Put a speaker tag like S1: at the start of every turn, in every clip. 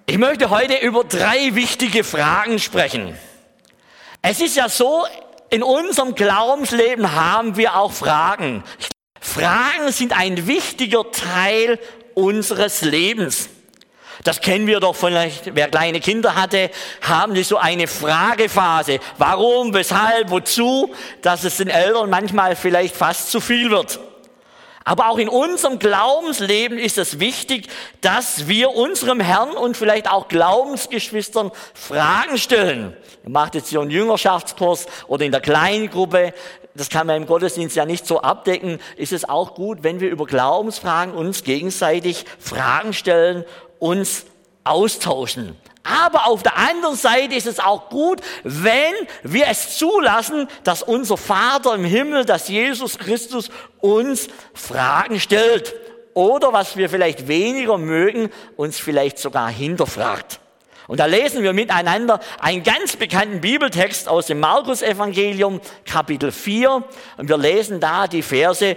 S1: Ich möchte heute über 3 wichtige Fragen sprechen. Es ist ja so, in unserem Glaubensleben haben wir auch Fragen. Fragen sind ein wichtiger Teil unseres Lebens. Das kennen wir doch vielleicht, wer kleine Kinder hatte, haben die so eine Fragephase. Warum, weshalb, wozu, dass es den Eltern manchmal vielleicht fast zu viel wird. Aber auch in unserem Glaubensleben ist es wichtig, dass wir unserem Herrn und vielleicht auch Glaubensgeschwistern Fragen stellen. Ihr macht jetzt hier einen Jüngerschaftskurs oder in der Kleingruppe, das kann man im Gottesdienst ja nicht so abdecken, ist es auch gut, wenn wir über Glaubensfragen uns gegenseitig Fragen stellen, uns austauschen. Aber auf der anderen Seite ist es auch gut, wenn wir es zulassen, dass unser Vater im Himmel, dass Jesus Christus uns Fragen stellt. Oder, was wir vielleicht weniger mögen, uns vielleicht sogar hinterfragt. Und da lesen wir miteinander einen ganz bekannten Bibeltext aus dem Markus-Evangelium, Kapitel 4. Und wir lesen da die Verse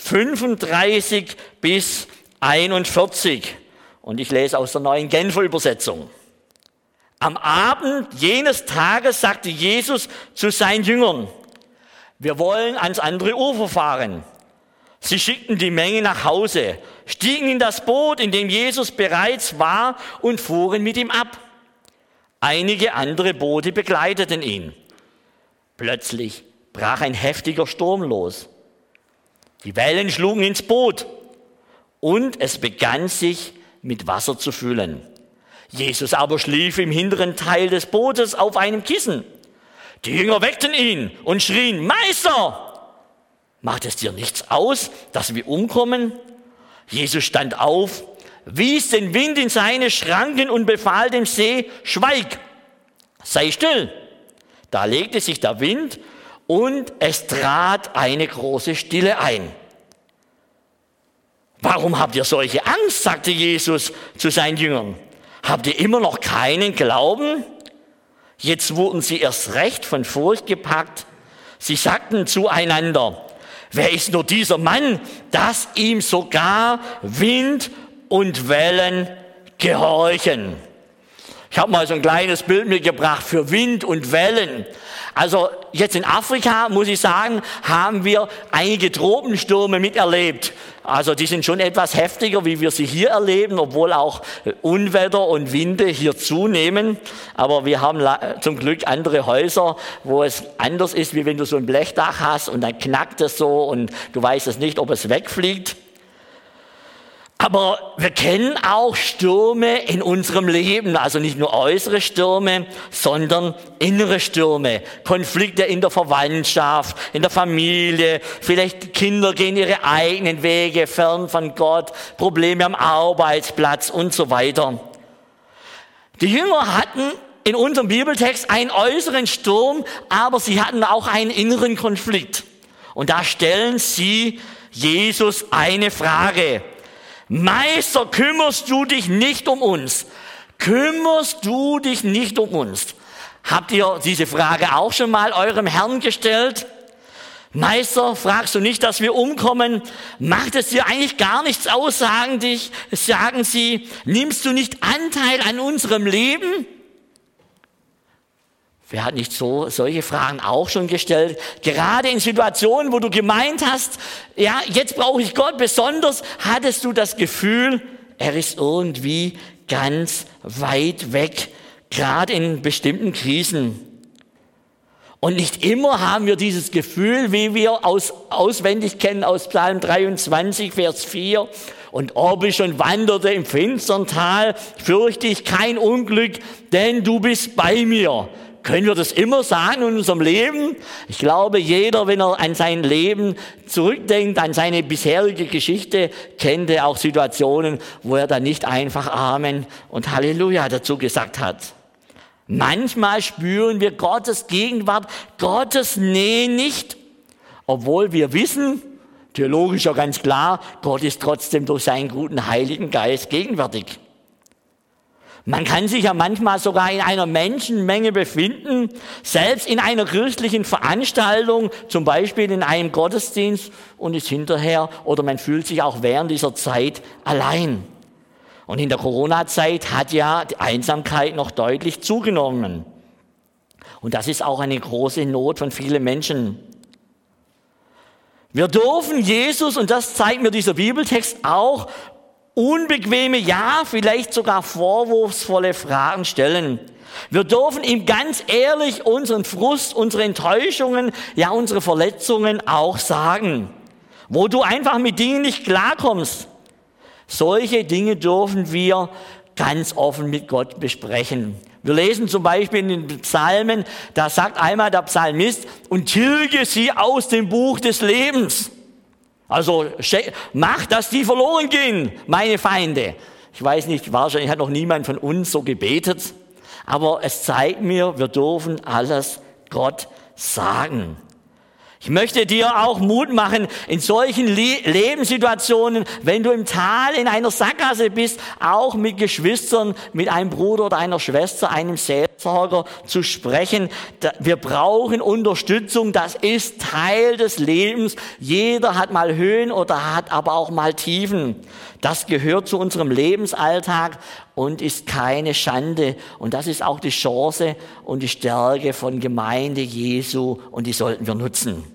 S1: 35 bis 41. Und ich lese aus der Neuen Genfer Übersetzung. Am Abend jenes Tages sagte Jesus zu seinen Jüngern, wir wollen ans andere Ufer fahren. Sie schickten die Menge nach Hause, stiegen in das Boot, in dem Jesus bereits war, und fuhren mit ihm ab. Einige andere Boote begleiteten ihn. Plötzlich brach ein heftiger Sturm los. Die Wellen schlugen ins Boot und es begann sich mit Wasser zu füllen. Jesus aber schlief im hinteren Teil des Bootes auf einem Kissen. Die Jünger weckten ihn und schrien, Meister, macht es dir nichts aus, dass wir umkommen? Jesus stand auf, wies den Wind in seine Schranken und befahl dem See, schweig, sei still. Da legte sich der Wind und es trat eine große Stille ein. Warum habt ihr solche Angst, sagte Jesus zu seinen Jüngern. Habt ihr immer noch keinen Glauben? Jetzt wurden sie erst recht von Furcht gepackt. Sie sagten zueinander, wer ist nur dieser Mann, dass ihm sogar Wind und Wellen gehorchen? Ich habe mal so ein kleines Bild mitgebracht für Wind und Wellen. Also jetzt in Afrika, muss ich sagen, haben wir einige Tropenstürme miterlebt. Also die sind schon etwas heftiger, wie wir sie hier erleben, obwohl auch Unwetter und Winde hier zunehmen. Aber wir haben zum Glück andere Häuser, wo es anders ist, wie wenn du so ein Blechdach hast und dann knackt es so und du weißt es nicht, ob es wegfliegt. Aber wir kennen auch Stürme in unserem Leben, also nicht nur äußere Stürme, sondern innere Stürme, Konflikte in der Verwandtschaft, in der Familie, vielleicht die Kinder gehen ihre eigenen Wege, fern von Gott, Probleme am Arbeitsplatz und so weiter. Die Jünger hatten in unserem Bibeltext einen äußeren Sturm, aber sie hatten auch einen inneren Konflikt. Und da stellen sie Jesus eine Frage. Meister, kümmerst du dich nicht um uns? Kümmerst du dich nicht um uns? Habt ihr diese Frage auch schon mal eurem Herrn gestellt? Meister, fragst du nicht, dass wir umkommen? Macht es dir eigentlich gar nichts aus, sagen sie. Nimmst du nicht Anteil an unserem Leben? Wer hat nicht solche Fragen auch schon gestellt? Gerade in Situationen, wo du gemeint hast, ja, jetzt brauche ich Gott besonders, hattest du das Gefühl, er ist irgendwie ganz weit weg, gerade in bestimmten Krisen. Und nicht immer haben wir dieses Gefühl, wie wir auswendig kennen aus Psalm 23, Vers 4. Und ob ich schon wanderte im finstern Tal, fürchte ich kein Unglück, denn du bist bei mir. Können wir das immer sagen in unserem Leben? Ich glaube, jeder, wenn er an sein Leben zurückdenkt, an seine bisherige Geschichte, kennt er auch Situationen, wo er dann nicht einfach Amen und Halleluja dazu gesagt hat. Manchmal spüren wir Gottes Gegenwart, Gottes Nähe nicht, obwohl wir wissen, theologisch ja ganz klar, Gott ist trotzdem durch seinen guten Heiligen Geist gegenwärtig. Man kann sich ja manchmal sogar in einer Menschenmenge befinden, selbst in einer christlichen Veranstaltung, zum Beispiel in einem Gottesdienst und ist hinterher oder man fühlt sich auch während dieser Zeit allein. Und in der Corona-Zeit hat ja die Einsamkeit noch deutlich zugenommen. Und das ist auch eine große Not von vielen Menschen. Wir dürfen Jesus, und das zeigt mir dieser Bibeltext auch, unbequeme, ja, vielleicht sogar vorwurfsvolle Fragen stellen. Wir dürfen ihm ganz ehrlich unseren Frust, unsere Enttäuschungen, ja, unsere Verletzungen auch sagen. Wo du einfach mit Dingen nicht klarkommst. Solche Dinge dürfen wir ganz offen mit Gott besprechen. Wir lesen zum Beispiel in den Psalmen, da sagt einmal der Psalmist, und tilge sie aus dem Buch des Lebens. Also mach, dass die verloren gehen, meine Feinde. Ich weiß nicht, wahrscheinlich hat noch niemand von uns so gebetet, aber es zeigt mir, wir dürfen alles Gott sagen. Ich möchte dir auch Mut machen, in solchen Lebenssituationen, wenn du im Tal in einer Sackgasse bist, auch mit Geschwistern, mit einem Bruder oder einer Schwester, einem Seelsorger zu sprechen. Wir brauchen Unterstützung, das ist Teil des Lebens. Jeder hat mal Höhen oder hat aber auch mal Tiefen. Das gehört zu unserem Lebensalltag und ist keine Schande. Und das ist auch die Chance und die Stärke von Gemeinde Jesu und die sollten wir nutzen.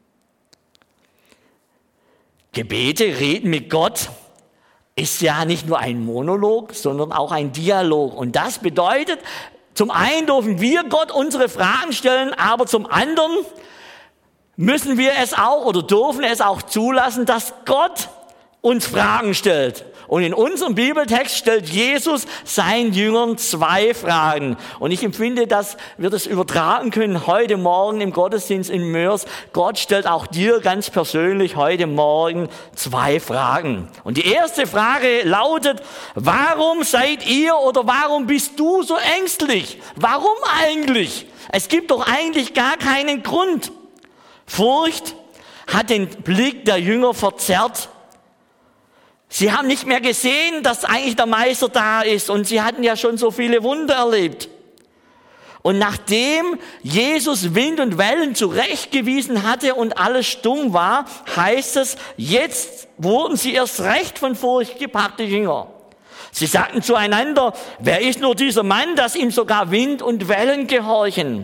S1: Gebete, Reden mit Gott ist ja nicht nur ein Monolog, sondern auch ein Dialog. Und das bedeutet, zum einen dürfen wir Gott unsere Fragen stellen, aber zum anderen müssen wir es auch oder dürfen es auch zulassen, dass Gott uns Fragen stellt. Und in unserem Bibeltext stellt Jesus seinen Jüngern 2 Fragen. Und ich empfinde, dass wir das übertragen können heute Morgen im Gottesdienst in Mörs. Gott stellt auch dir ganz persönlich heute Morgen 2 Fragen. Und die erste Frage lautet, warum seid ihr oder warum bist du so ängstlich? Warum eigentlich? Es gibt doch eigentlich gar keinen Grund. Furcht hat den Blick der Jünger verzerrt. Sie haben nicht mehr gesehen, dass eigentlich der Meister da ist und sie hatten ja schon so viele Wunder erlebt. Und nachdem Jesus Wind und Wellen zurechtgewiesen hatte und alles stumm war, heißt es, jetzt wurden sie erst recht von Furcht gepackt, die Jünger. Sie sagten zueinander, wer ist nur dieser Mann, dass ihm sogar Wind und Wellen gehorchen?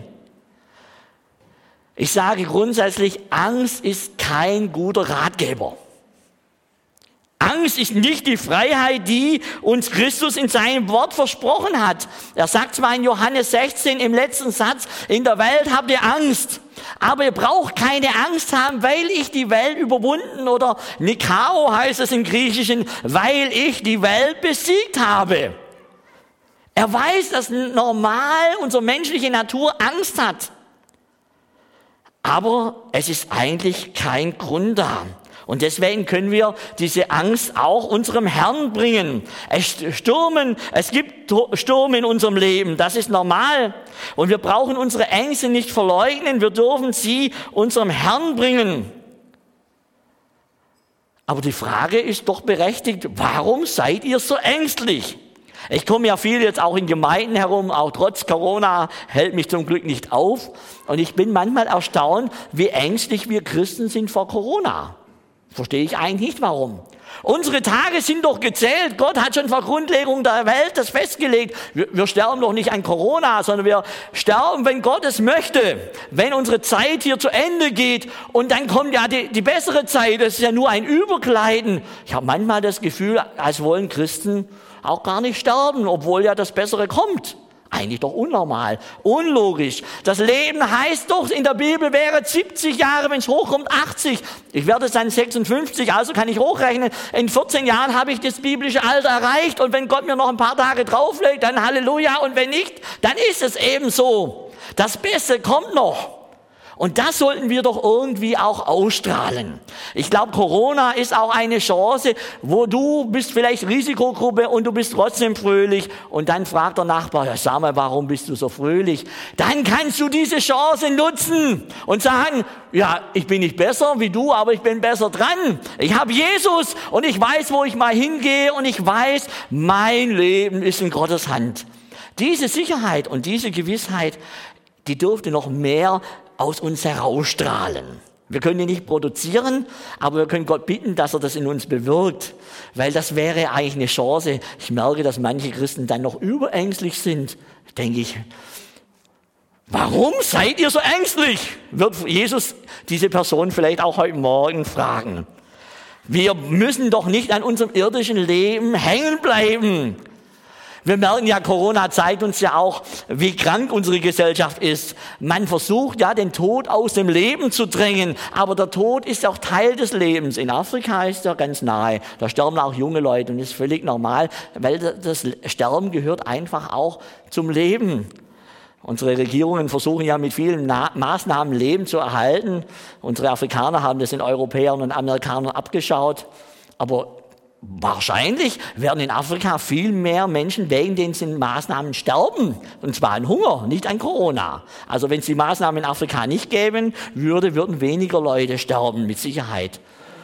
S1: Ich sage grundsätzlich, Angst ist kein guter Ratgeber. Angst ist nicht die Freiheit, die uns Christus in seinem Wort versprochen hat. Er sagt zwar in Johannes 16 im letzten Satz, in der Welt habt ihr Angst, aber ihr braucht keine Angst haben, weil ich die Welt überwunden oder Nikao heißt es im Griechischen, weil ich die Welt besiegt habe. Er weiß, dass normal unsere menschliche Natur Angst hat. Aber es ist eigentlich kein Grund da. Und deswegen können wir diese Angst auch unserem Herrn bringen. Es gibt Sturm in unserem Leben, das ist normal. Und wir brauchen unsere Ängste nicht verleugnen, wir dürfen sie unserem Herrn bringen. Aber die Frage ist doch berechtigt, warum seid ihr so ängstlich? Ich komme ja viel jetzt auch in Gemeinden herum, auch trotz Corona hält mich zum Glück nicht auf. Und ich bin manchmal erstaunt, wie ängstlich wir Christen sind vor Corona. Verstehe ich eigentlich nicht, warum. Unsere Tage sind doch gezählt. Gott hat schon vor Grundlegung der Welt das festgelegt. Wir sterben doch nicht an Corona, sondern wir sterben, wenn Gott es möchte. Wenn unsere Zeit hier zu Ende geht und dann kommt ja die bessere Zeit. Das ist ja nur ein Übergleiten. Ich habe manchmal das Gefühl, als wollen Christen auch gar nicht sterben, obwohl ja das Bessere kommt. Eigentlich doch unnormal, unlogisch. Das Leben heißt doch, in der Bibel wäre 70 Jahre, wenn es hochkommt, 80. Ich werde es dann 56, also kann ich hochrechnen. In 14 Jahren habe ich das biblische Alter erreicht und wenn Gott mir noch ein paar Tage drauflegt, dann Halleluja. Und wenn nicht, dann ist es eben so. Das Beste kommt noch. Und das sollten wir doch irgendwie auch ausstrahlen. Ich glaube, Corona ist auch eine Chance, wo du bist vielleicht Risikogruppe und du bist trotzdem fröhlich. Und dann fragt der Nachbar, ja, sag mal, warum bist du so fröhlich? Dann kannst du diese Chance nutzen und sagen, ja, ich bin nicht besser wie du, aber ich bin besser dran. Ich habe Jesus und ich weiß, wo ich mal hingehe und ich weiß, mein Leben ist in Gottes Hand. Diese Sicherheit und diese Gewissheit, die dürfte noch mehr aus uns herausstrahlen. Wir können ihn nicht produzieren, aber wir können Gott bitten, dass er das in uns bewirkt, weil das wäre eigentlich eine Chance. Ich merke, dass manche Christen dann noch überängstlich sind. Denke ich, warum seid ihr so ängstlich? Wird Jesus diese Person vielleicht auch heute Morgen fragen. Wir müssen doch nicht an unserem irdischen Leben hängen bleiben. Wir merken ja, Corona zeigt uns ja auch, wie krank unsere Gesellschaft ist. Man versucht ja, den Tod aus dem Leben zu drängen, aber der Tod ist ja auch Teil des Lebens. In Afrika ist er ganz nahe. Da sterben auch junge Leute und das ist völlig normal, weil das Sterben gehört einfach auch zum Leben. Unsere Regierungen versuchen ja mit vielen Maßnahmen Leben zu erhalten. Unsere Afrikaner haben das den Europäern und Amerikanern abgeschaut, aber wahrscheinlich werden in Afrika viel mehr Menschen wegen diesen Maßnahmen sterben. Und zwar an Hunger, nicht an Corona. Also wenn es die Maßnahmen in Afrika nicht gäben, würden weniger Leute sterben, mit Sicherheit.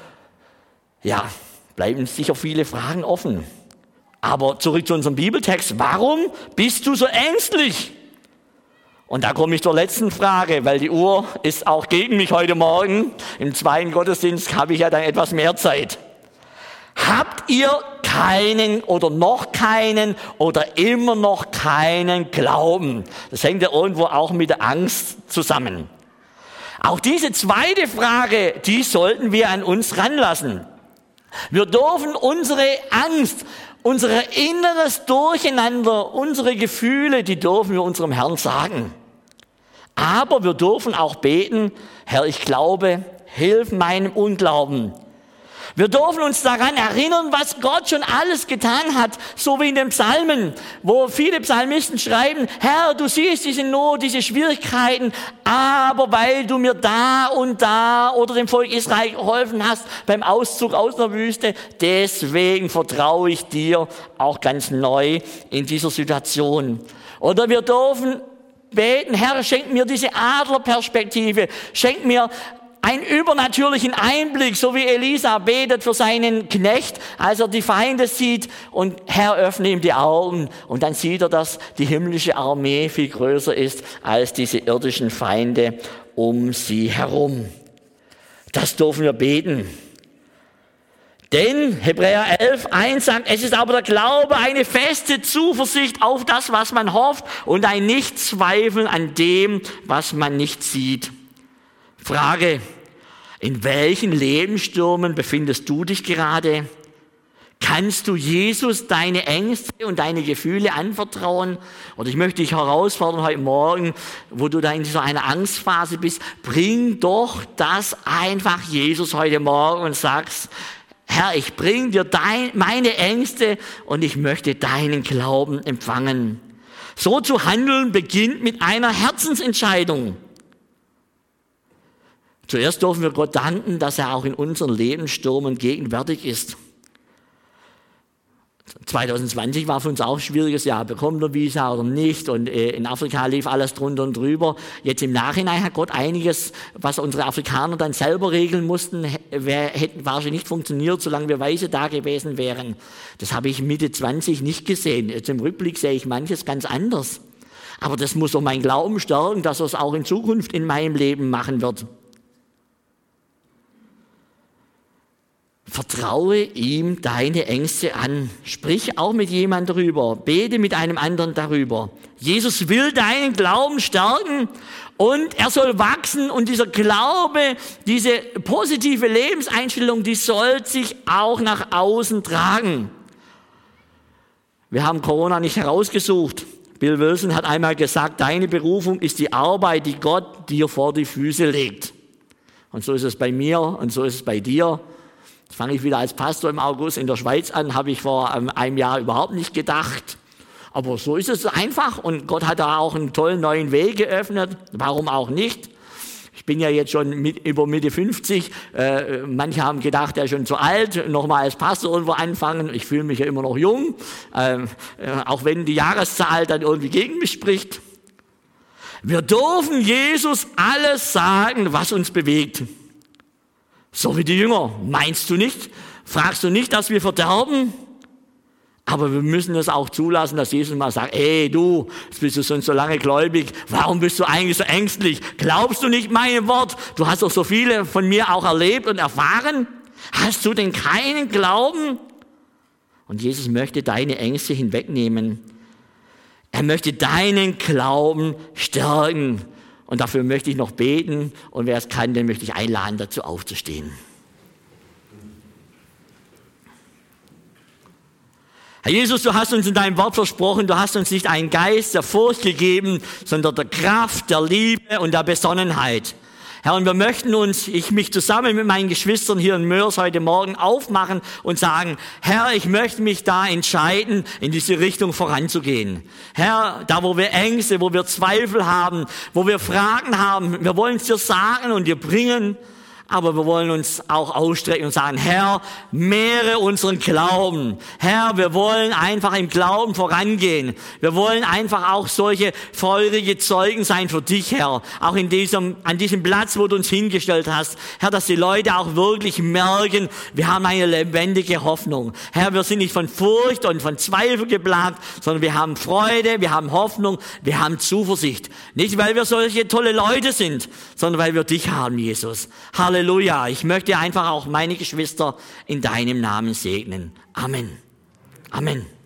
S1: Ja, bleiben sicher viele Fragen offen. Aber zurück zu unserem Bibeltext. Warum bist du so ängstlich? Und da komme ich zur letzten Frage, weil die Uhr ist auch gegen mich heute Morgen. Im zweiten Gottesdienst habe ich ja dann etwas mehr Zeit. Habt ihr keinen oder noch keinen oder immer noch keinen Glauben? Das hängt ja irgendwo auch mit der Angst zusammen. Auch diese zweite Frage, die sollten wir an uns ranlassen. Wir dürfen unsere Angst, unser inneres Durcheinander, unsere Gefühle, die dürfen wir unserem Herrn sagen. Aber wir dürfen auch beten, Herr, ich glaube, hilf meinem Unglauben. Wir dürfen uns daran erinnern, was Gott schon alles getan hat, so wie in den Psalmen, wo viele Psalmisten schreiben, Herr, du siehst diese Not, diese Schwierigkeiten, aber weil du mir da und da oder dem Volk Israel geholfen hast beim Auszug aus der Wüste, deswegen vertraue ich dir auch ganz neu in dieser Situation. Oder wir dürfen beten, Herr, schenk mir diese Adlerperspektive, schenk mir einen übernatürlichen Einblick, so wie Elisa betet für seinen Knecht, als er die Feinde sieht und Herr öffne ihm die Augen und dann sieht er, dass die himmlische Armee viel größer ist als diese irdischen Feinde um sie herum. Das dürfen wir beten. Denn Hebräer 11,1 sagt, es ist aber der Glaube eine feste Zuversicht auf das, was man hofft und ein Nichtzweifeln an dem, was man nicht sieht. Frage, in welchen Lebensstürmen befindest du dich gerade? Kannst du Jesus deine Ängste und deine Gefühle anvertrauen? Und ich möchte dich herausfordern heute Morgen, wo du da in so einer Angstphase bist, bring doch das einfach Jesus heute Morgen und sagst, Herr, ich bring dir meine Ängste und ich möchte deinen Glauben empfangen. So zu handeln beginnt mit einer Herzensentscheidung. Zuerst dürfen wir Gott danken, dass er auch in unseren Lebensstürmen gegenwärtig ist. 2020 war für uns auch ein schwieriges Jahr. Bekommen wir Visa oder nicht? Und in Afrika lief alles drunter und drüber. Jetzt im Nachhinein hat Gott einiges, was unsere Afrikaner dann selber regeln mussten, hätte wahrscheinlich nicht funktioniert, solange wir Weise da gewesen wären. Das habe ich Mitte 20 nicht gesehen. Jetzt im Rückblick sehe ich manches ganz anders. Aber das muss doch mein Glauben stärken, dass er es auch in Zukunft in meinem Leben machen wird. Vertraue ihm deine Ängste an. Sprich auch mit jemandem darüber. Bete mit einem anderen darüber. Jesus will deinen Glauben stärken und er soll wachsen und dieser Glaube, diese positive Lebenseinstellung, die soll sich auch nach außen tragen. Wir haben Corona nicht herausgesucht. Bill Wilson hat einmal gesagt, deine Berufung ist die Arbeit, die Gott dir vor die Füße legt. Und so ist es bei mir und so ist es bei dir. Jetzt fange ich wieder als Pastor im August in der Schweiz an, habe ich vor einem Jahr überhaupt nicht gedacht. Aber so ist es einfach und Gott hat da auch einen tollen neuen Weg geöffnet. Warum auch nicht? Ich bin ja jetzt schon über Mitte 50. Manche haben gedacht, er ist schon zu alt, nochmal als Pastor irgendwo anfangen. Ich fühle mich ja immer noch jung, auch wenn die Jahreszahl dann irgendwie gegen mich spricht. Wir dürfen Jesus alles sagen, was uns bewegt. So wie die Jünger. Meinst du nicht? Fragst du nicht, dass wir verderben? Aber wir müssen es auch zulassen, dass Jesus mal sagt, ey du, jetzt bist du schon so lange gläubig, warum bist du eigentlich so ängstlich? Glaubst du nicht mein Wort? Du hast doch so viele von mir auch erlebt und erfahren. Hast du denn keinen Glauben? Und Jesus möchte deine Ängste hinwegnehmen. Er möchte deinen Glauben stärken. Und dafür möchte ich noch beten. Und wer es kann, den möchte ich einladen, dazu aufzustehen. Herr Jesus, du hast uns in deinem Wort versprochen, du hast uns nicht einen Geist der Furcht gegeben, sondern der Kraft, der Liebe und der Besonnenheit. Herr, und wir möchten mich zusammen mit meinen Geschwistern hier in Mörs heute Morgen aufmachen und sagen, Herr, ich möchte mich da entscheiden, in diese Richtung voranzugehen. Herr, da wo wir Ängste, wo wir Zweifel haben, wo wir Fragen haben, wir wollen es dir sagen und dir bringen. Aber wir wollen uns auch ausstrecken und sagen, Herr, mehre unseren Glauben. Herr, wir wollen einfach im Glauben vorangehen. Wir wollen einfach auch solche feurige Zeugen sein für dich, Herr. Auch an diesem Platz, wo du uns hingestellt hast. Herr, dass die Leute auch wirklich merken, wir haben eine lebendige Hoffnung. Herr, wir sind nicht von Furcht und von Zweifel geplagt, sondern wir haben Freude, wir haben Hoffnung, wir haben Zuversicht. Nicht, weil wir solche tolle Leute sind, sondern weil wir dich haben, Jesus. Halleluja. Ich möchte einfach auch meine Geschwister in deinem Namen segnen. Amen. Amen.